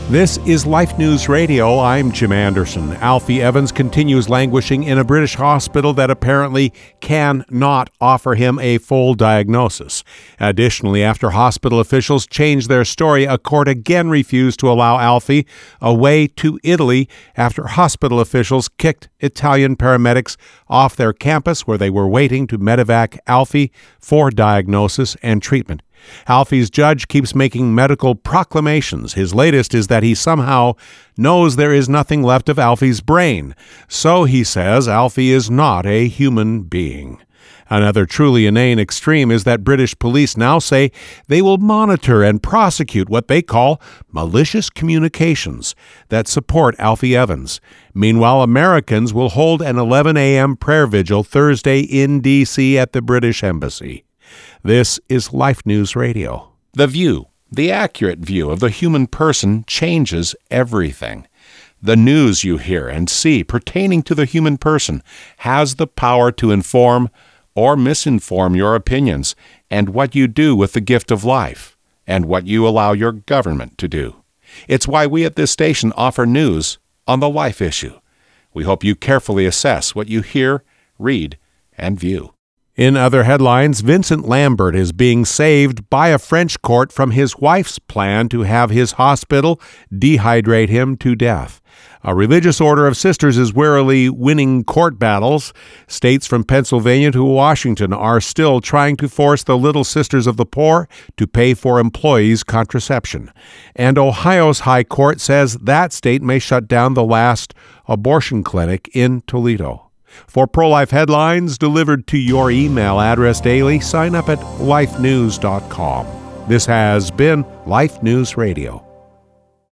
This is Life News Radio. I'm Jim Anderson. Alfie Evans continues languishing in a British hospital that apparently cannot offer him a full diagnosis. Additionally, after hospital officials changed their story, a court again refused to allow Alfie away to Italy after hospital officials kicked Italian paramedics off their campus where they were waiting to medevac Alfie for diagnosis and treatment. Alfie's judge keeps making medical proclamations. His latest is that he somehow knows there is nothing left of Alfie's brain. So, he says, Alfie is not a human being. Another truly inane extreme is that British police now say they will monitor and prosecute what they call malicious communications that support Alfie Evans. Meanwhile, Americans will hold an 11 a.m. prayer vigil Thursday in D.C. at the British Embassy. This is Life News Radio. The view, the accurate view of the human person, changes everything. The news you hear and see pertaining to the human person has the power to inform or misinform your opinions and what you do with the gift of life and what you allow your government to do. It's why we at this station offer news on the life issue. We hope you carefully assess what you hear, read, and view. In other headlines, Vincent Lambert is being saved by a French court from his wife's plan to have his hospital dehydrate him to death. A religious order of sisters is warily winning court battles. States from Pennsylvania to Washington are still trying to force the Little Sisters of the Poor to pay for employees' contraception. And Ohio's High Court says that state may shut down the last abortion clinic in Toledo. For pro-life headlines delivered to your email address daily, sign up at lifenews.com. This has been Life News Radio.